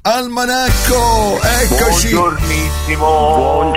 Almanacco, eccoci. Buongiornissimo.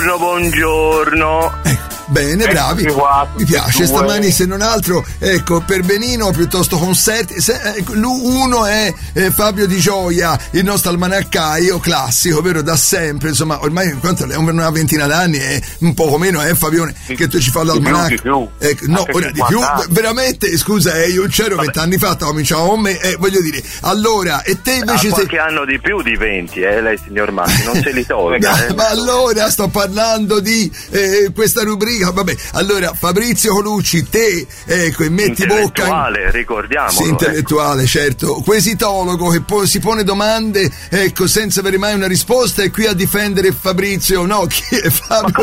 Buongiorno. Bene, bravi. Mi piace stamani, se non altro, ecco, per Benino piuttosto concerti. Uno è Fabio Di Gioia, il nostro almanaccaio classico, vero, da sempre, insomma, ormai quanto è una ventina d'anni, è un poco meno, Fabione, che tu ci fa l'almanacco. No, ora di più, veramente, scusa, io c'ero 20 anni fa, cominciavo con me, voglio dire, allora, e te invece qualche anno di più di 20, lei signor Massi, non se li tolga. Ma allora sto parlando di questa rubrica. Vabbè, allora Fabrizio Colucci, te, ecco, e metti bocca ricordiamolo. Sì, intellettuale, certo, quesitologo che si pone domande, ecco, senza avere mai una risposta, e qui a difendere Fabrizio, no, chi è Fabio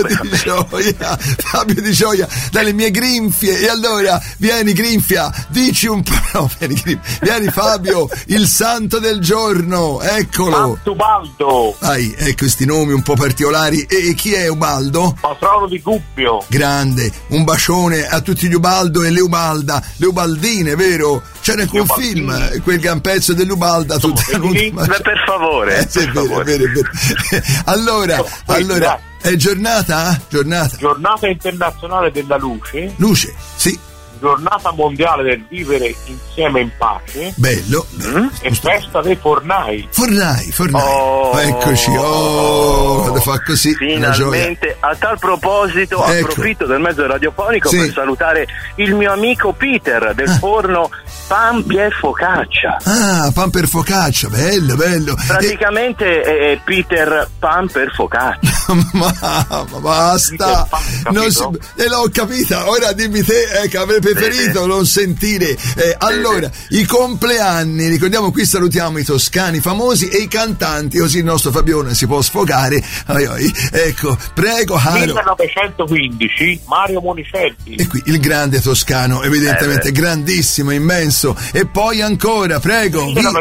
Di Gioia dalle mie grinfie. E allora vieni Grinfia, dici un po', no, vieni Fabio, il santo del giorno, eccolo. Ubaldo. Ecco questi nomi un po' particolari. E chi è Ubaldo? Patrono di Gubbio. Grande, un bacione a tutti gli Ubaldo e le Ubalda, le Ubaldine, vero? C'era anche un film, quel pezzo dell'Ubalda, per favore. È vero. Allora, è giornata internazionale della luce. Luce, sì. Giornata mondiale del vivere insieme in pace. Bello. E festa dei fornai. Eccoci. Quando fa così, finalmente. A tal proposito, approfitto del mezzo radiofonico per salutare il mio amico Peter del forno Pan Pier Focaccia. Pan per Focaccia, bello. Praticamente è Peter Pan per Focaccia. ma basta. L'ho capita. Ora dimmi te, che avrei preferito non sentire. Allora, i compleanni, ricordiamo, qui salutiamo i toscani famosi e i cantanti, così il nostro Fabione si può sfogare. Ecco, prego, caro. 1915, Mario Monicelli. E qui il grande toscano, evidentemente grandissimo, immenso. E poi ancora, prego.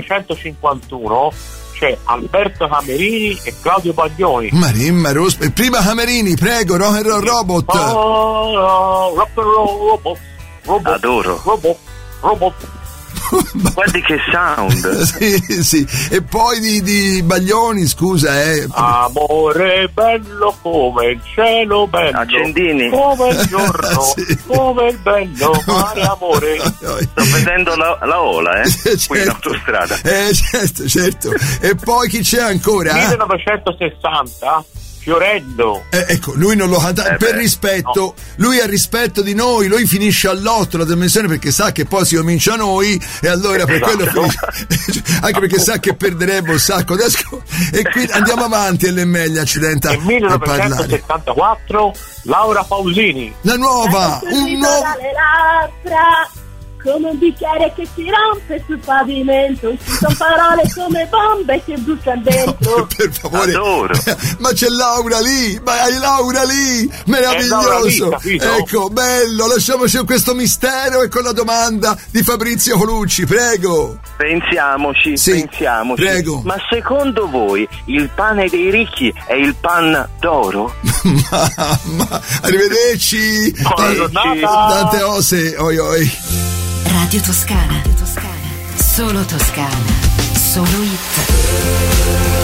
1951 c'è Alberto Camerini e Claudio Baglioni. Marimma Rospa. Prima Camerini, prego, Rock and Roll Robot. Rock and Roll Robot. Adoro. Robot. Guardi che sound. sì. E poi di Baglioni, scusa, Amore bello come il cielo bello, accendini come il giorno, come il bello mare amore. Sto vedendo la ola, qui in autostrada. Certo. E poi chi c'è ancora? 1960 Fiorello. Ecco, lui non lo canta per rispetto, no. Lui ha rispetto di noi, lui finisce all'8 la trasmissione perché sa che poi si comincia noi, e allora per quello finisce, anche perché sa che perderebbe un sacco e quindi andiamo avanti, e le meglio accidenta. Nel 1974 Laura Pausini. La nuova, un nuovo come un bicchiere che si rompe sul pavimento, ci sono parole come bombe che bruciano dentro. No, per favore. Adoro. Ma c'è Laura lì, meraviglioso. Lì, ecco, bello, lasciamoci con questo mistero e con la domanda di Fabrizio Colucci, prego. Pensiamoci. Prego. Ma secondo voi il pane dei ricchi è il pan d'oro? ma arrivederci. Tante ose, oi. Radio Toscana. Solo Toscana. Solo hit.